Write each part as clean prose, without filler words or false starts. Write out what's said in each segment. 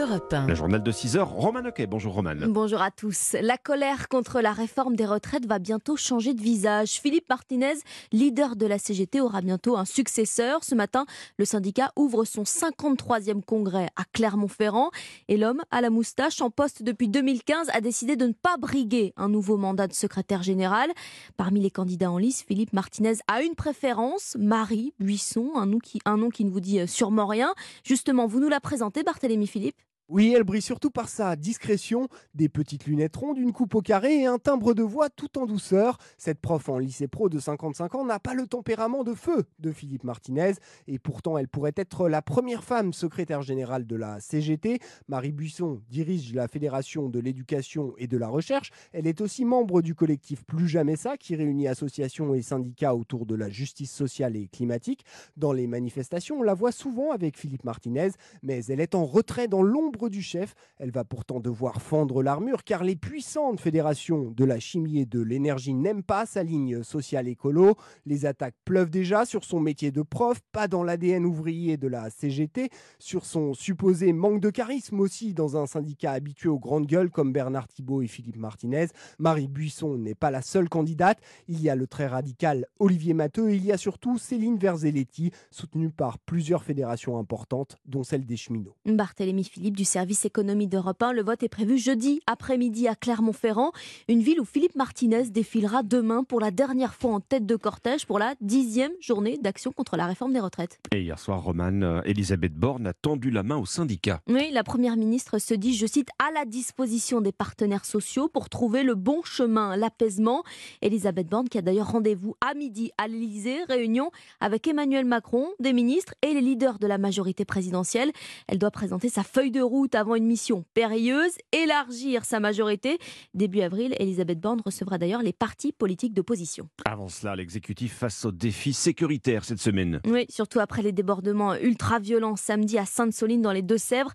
Europe 1. Le journal de 6 heures, Roman Oquet. Bonjour Roman. Bonjour à tous. La colère contre la réforme des retraites va bientôt changer de visage. Philippe Martinez, leader de la CGT, aura bientôt un successeur. Ce matin, le syndicat ouvre son 53e congrès à Clermont-Ferrand. Et l'homme à la moustache, en poste depuis 2015, a décidé de ne pas briguer un nouveau mandat de secrétaire général. Parmi les candidats en lice, Philippe Martinez a une préférence, Marie Buisson, un nom qui ne vous dit sûrement rien. Justement, vous nous la présentez, Barthélémy Philippe ? Oui, elle brille surtout par sa discrétion, des petites lunettes rondes, une coupe au carré et un timbre de voix tout en douceur. Cette prof en lycée pro de 55 ans n'a pas le tempérament de feu de Philippe Martinez et pourtant elle pourrait être la première femme secrétaire générale de la CGT. Marie Buisson dirige la Fédération de l'éducation et de la recherche. Elle est aussi membre du collectif Plus Jamais Ça qui réunit associations et syndicats autour de la justice sociale et climatique. Dans les manifestations, on la voit souvent avec Philippe Martinez, mais elle est en retrait dans l'ombre du chef. Elle va pourtant devoir fendre l'armure car les puissantes fédérations de la chimie et de l'énergie n'aiment pas sa ligne sociale écolo. Les attaques pleuvent déjà sur son métier de prof, pas dans l'ADN ouvrier de la CGT, sur son supposé manque de charisme aussi dans un syndicat habitué aux grandes gueules comme Bernard Thibault et Philippe Martinez. Marie Buisson n'est pas la seule candidate. Il y a le très radical Olivier Matteux et il y a surtout Céline Verzelletti, soutenue par plusieurs fédérations importantes, dont celle des cheminots. Barthélémy Philippe du service économie d'Europe 1. Le vote est prévu jeudi après-midi à Clermont-Ferrand, une ville où Philippe Martinez défilera demain pour la dernière fois en tête de cortège pour la 10e journée d'action contre la réforme des retraites. Et hier soir, Roman, Elisabeth Borne a tendu la main aux syndicats. Oui, la première ministre se dit, je cite, à la disposition des partenaires sociaux pour trouver le bon chemin, l'apaisement. Elisabeth Borne qui a d'ailleurs rendez-vous à midi à l'Élysée, réunion avec Emmanuel Macron, des ministres et les leaders de la majorité présidentielle. Elle doit présenter sa feuille de route avant une mission périlleuse, élargir sa majorité. Début avril, Elisabeth Borne recevra d'ailleurs les partis politiques d'opposition. Avant cela, l'exécutif face aux défis sécuritaires cette semaine. Oui, surtout après les débordements ultra-violents samedi à Sainte-Soline dans les Deux-Sèvres.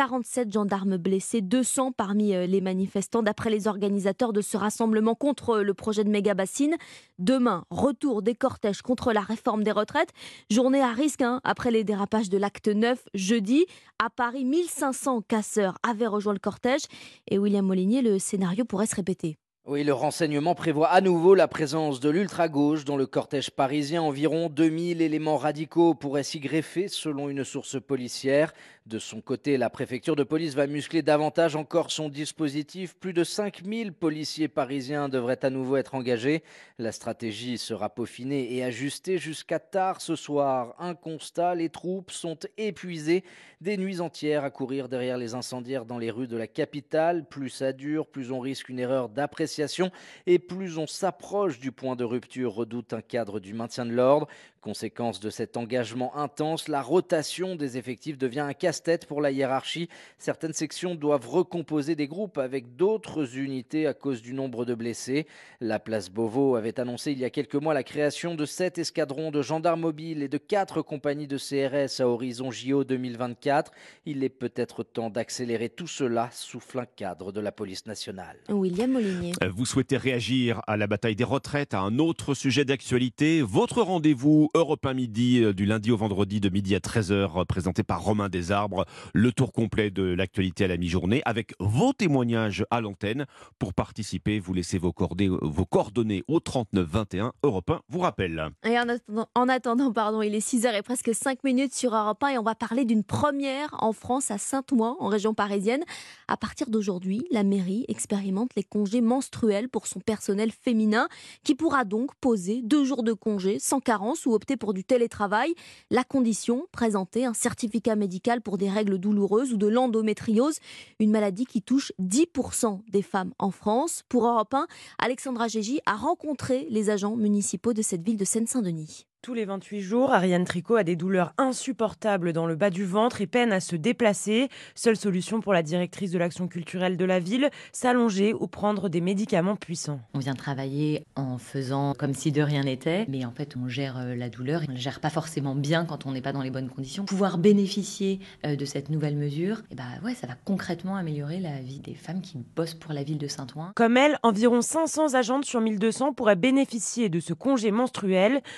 47 gendarmes blessés, 200 parmi les manifestants d'après les organisateurs de ce rassemblement contre le projet de méga-bassine. Demain, retour des cortèges contre la réforme des retraites. Journée à risque après les dérapages de l'acte 9 jeudi. À Paris, 1500 casseurs avaient rejoint le cortège. Et William Molinier, le scénario pourrait se répéter. Oui, le renseignement prévoit à nouveau la présence de l'ultra-gauche dans le cortège parisien. Environ 2000 éléments radicaux pourraient s'y greffer, selon une source policière. De son côté, la préfecture de police va muscler davantage encore son dispositif. Plus de 5000 policiers parisiens devraient à nouveau être engagés. La stratégie sera peaufinée et ajustée jusqu'à tard ce soir. Un constat, les troupes sont épuisées. Des nuits entières à courir derrière les incendiaires dans les rues de la capitale. Plus ça dure, plus on risque une erreur d'appréciation et plus on s'approche du point de rupture, redoute un cadre du maintien de l'ordre. Conséquence de cet engagement intense, la rotation des effectifs devient un casse-tête pour la hiérarchie. Certaines sections doivent recomposer des groupes avec d'autres unités à cause du nombre de blessés. La place Beauvau avait annoncé il y a quelques mois la création de 7 escadrons de gendarmes mobiles et de 4 compagnies de CRS à horizon JO 2024. Il est peut-être temps d'accélérer tout cela, souffle un cadre de la police nationale. William Molinier. Vous souhaitez réagir à la bataille des retraites, à un autre sujet d'actualité. Votre rendez-vous Europe 1 midi, du lundi au vendredi de midi à 13h, présenté par Romain Desarbres. Le tour complet de l'actualité à la mi-journée, avec vos témoignages à l'antenne. Pour participer, vous laissez vos coordonnées au 39 21. Europe 1 vous rappelle. Et en attendant, il est 6h et presque 5 minutes sur Europe 1 et on va parler d'une première en France à Saint-Ouen, en région parisienne. À partir d'aujourd'hui, la mairie expérimente les congés menstruels pour son personnel féminin qui pourra donc poser 2 jours de congé sans carence ou opter pour du télétravail. La condition, présenter un certificat médical pour des règles douloureuses ou de l'endométriose, une maladie qui touche 10% des femmes en France. Pour Europe 1, Alexandra Gégy a rencontré les agents municipaux de cette ville de Seine-Saint-Denis. Tous les 28 jours, Ariane Tricot a des douleurs insupportables dans le bas du ventre et peine à se déplacer. Seule solution pour la directrice de l'action culturelle de la ville, s'allonger ou prendre des médicaments puissants. On vient travailler en faisant comme si de rien n'était, mais en fait on gère la douleur. On ne gère pas forcément bien quand on n'est pas dans les bonnes conditions. Pouvoir bénéficier de cette nouvelle mesure, ça va concrètement améliorer la vie des femmes qui bossent pour la ville de Saint-Ouen. Comme elle, environ 500 agentes sur 1200 pourraient bénéficier de ce congé menstruel. Le fruit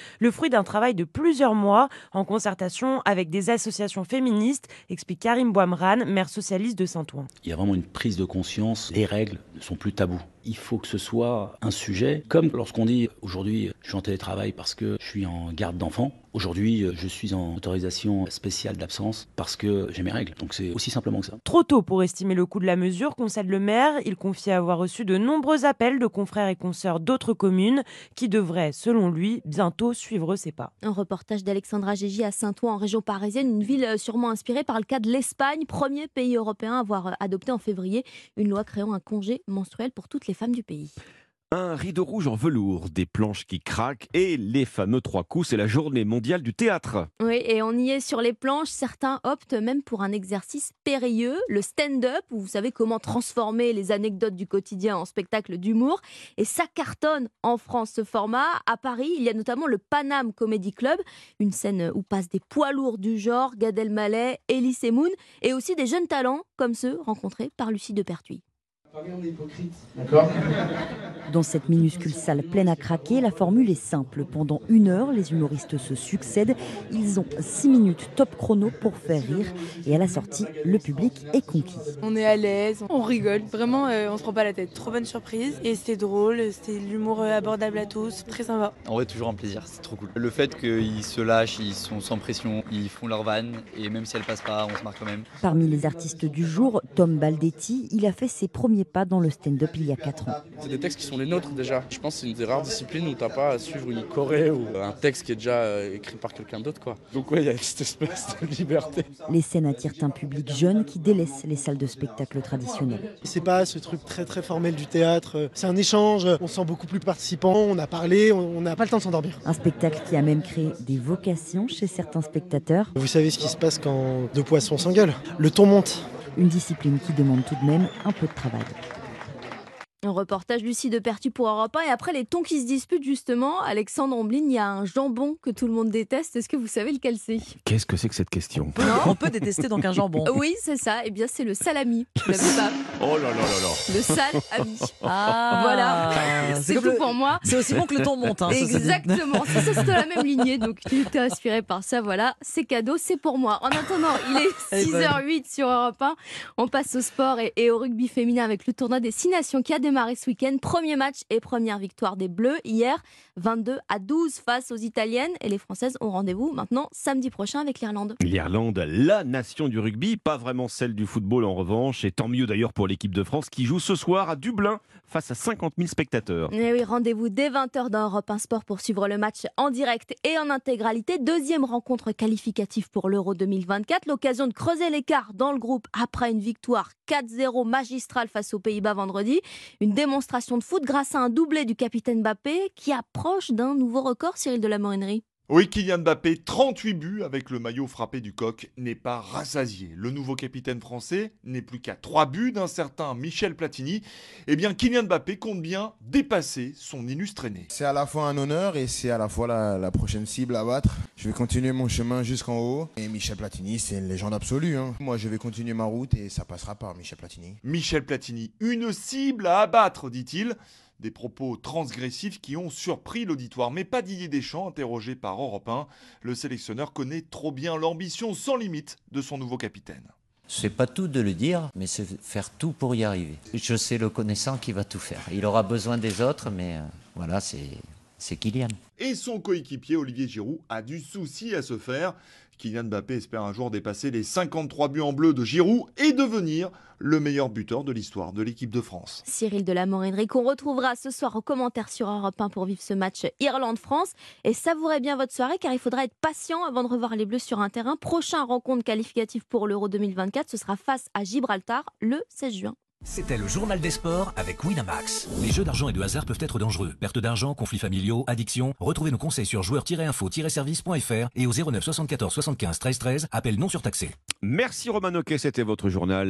fruit d'un travail de plusieurs mois en concertation avec des associations féministes, explique Karim Bouamran, maire socialiste de Saint-Ouen. Il y a vraiment une prise de conscience. Les règles ne sont plus tabous. Il faut que ce soit un sujet, comme lorsqu'on dit aujourd'hui je suis en télétravail parce que je suis en garde d'enfants. Aujourd'hui, je suis en autorisation spéciale d'absence parce que j'ai mes règles. Donc c'est aussi simplement que ça. Trop tôt pour estimer le coût de la mesure, concède le maire. Il confie avoir reçu de nombreux appels de confrères et consoeurs d'autres communes qui devraient, selon lui, bientôt suivre ses pas. Un reportage d'Alexandra Gégy à Saint-Ouen, en région parisienne, une ville sûrement inspirée par le cas de l'Espagne, premier pays européen à avoir adopté en février une loi créant un congé menstruel pour toutes les femmes du pays. Un rideau rouge en velours, des planches qui craquent et les fameux 3 coups, c'est la journée mondiale du théâtre. Oui, et on y est sur les planches. Certains optent même pour un exercice périlleux, le stand-up, où vous savez comment transformer les anecdotes du quotidien en spectacle d'humour. Et ça cartonne en France, ce format. À Paris, il y a notamment le Paname Comedy Club, une scène où passent des poids lourds du genre, Gad Elmaleh, Elie Semoun, et aussi des jeunes talents comme ceux rencontrés par Lucie Depertuis. Dans cette minuscule salle pleine à craquer, la formule est simple. Pendant 1 heure, les humoristes se succèdent. Ils ont 6 minutes top chrono pour faire rire. Et à la sortie, le public est conquis. On est à l'aise, on rigole. Vraiment, on se prend pas la tête. Trop bonne surprise. Et c'était drôle, c'était de l'humour abordable à tous. Très sympa. En vrai, toujours un plaisir, c'est trop cool. Le fait qu'ils se lâchent, ils sont sans pression, ils font leur vanne. Et même si elle passe pas, on se marre quand même. Parmi les artistes du jour, Tom Baldetti, il a fait ses premiers pas dans le stand-up il y a 4 ans. C'est des textes qui sont les nôtres déjà. Je pense que c'est une des rares disciplines où t'as pas à suivre une choré ou un texte qui est déjà écrit par quelqu'un d'autre, quoi. Donc ouais, il y a cette espèce de liberté. Les scènes attirent un public jeune qui délaisse les salles de spectacle traditionnelles. C'est pas ce truc très très formel du théâtre. C'est un échange, on se sent beaucoup plus participant, on a parlé, on n'a pas le temps de s'endormir. Un spectacle qui a même créé des vocations chez certains spectateurs. Vous savez ce qui se passe quand 2 poissons s'engueulent? Le ton monte. Une discipline qui demande tout de même un peu de travail. Un reportage Lucie Depertuis pour Europe 1. Et après les tons qui se disputent justement, Alexandre Omblin, il y a un jambon que tout le monde déteste. Est-ce que vous savez lequel c'est? Qu'est-ce que c'est que cette question? On peut détester donc un jambon. Oui, c'est ça. Eh bien, c'est le salami. Je l'avais pas. Oh là là là là. Le salami. Ah, voilà. C'est tout pour moi. C'est aussi bon que le ton monte. Hein, exactement. Ça, c'est de la même lignée. Donc, tu t'es inspiré par ça. Voilà. C'est cadeau. C'est pour moi. En attendant, il est 6h08 sur Europe 1. On passe au sport et au rugby féminin avec le tournoi des 6 nations qui a démarré ce week-end. Premier match et première victoire des Bleus hier, 22-12 face aux Italiennes. Et les Françaises ont rendez-vous maintenant samedi prochain avec l'Irlande. L'Irlande, la nation du rugby, pas vraiment celle du football en revanche. Et tant mieux d'ailleurs pour l'équipe de France qui joue ce soir à Dublin face à 50 000 spectateurs. Et oui, rendez-vous dès 20h dans Europe 1 Sport pour suivre le match en direct et en intégralité. Deuxième rencontre qualificative pour l'Euro 2024. L'occasion de creuser l'écart dans le groupe après une victoire 4-0 magistrale face aux Pays-Bas vendredi. Une démonstration de foot grâce à un doublé du capitaine Mbappé qui approche d'un nouveau record, Cyril de la Morinerie. Oui, Kylian Mbappé, 38 buts avec le maillot frappé du coq, n'est pas rassasié. Le nouveau capitaine français n'est plus qu'à 3 buts d'un certain Michel Platini. Eh bien, Kylian Mbappé compte bien dépasser son illustre aîné. C'est à la fois un honneur et c'est à la fois la prochaine cible à battre. Je vais continuer mon chemin jusqu'en haut. Et Michel Platini, c'est une légende absolue. Moi, je vais continuer ma route et ça passera par Michel Platini. Michel Platini, une cible à abattre, dit-il. Des propos transgressifs qui ont surpris l'auditoire. Mais pas Didier Deschamps, interrogé par Europe 1. Le sélectionneur connaît trop bien l'ambition sans limite de son nouveau capitaine. C'est pas tout de le dire, mais c'est faire tout pour y arriver. Je sais le connaissant qui va tout faire. Il aura besoin des autres, mais voilà, c'est Kylian. Et son coéquipier Olivier Giroud a du souci à se faire. Kylian Mbappé espère un jour dépasser les 53 buts en bleu de Giroud et devenir le meilleur buteur de l'histoire de l'équipe de France. Cyril de la Morinerie qu'on retrouvera ce soir aux commentaires sur Europe 1 pour vivre ce match Irlande-France. Et savourez bien votre soirée car il faudra être patient avant de revoir les Bleus sur un terrain. Prochain rencontre qualificative pour l'Euro 2024, ce sera face à Gibraltar le 16 juin. C'était le journal des sports avec Winamax. Les jeux d'argent et de hasard peuvent être dangereux. Perte d'argent, conflits familiaux, addiction. Retrouvez nos conseils sur joueurs-info-service.fr et au 09 74 75 13 13. Appel non surtaxé. Merci Roman Oquet, c'était votre journal.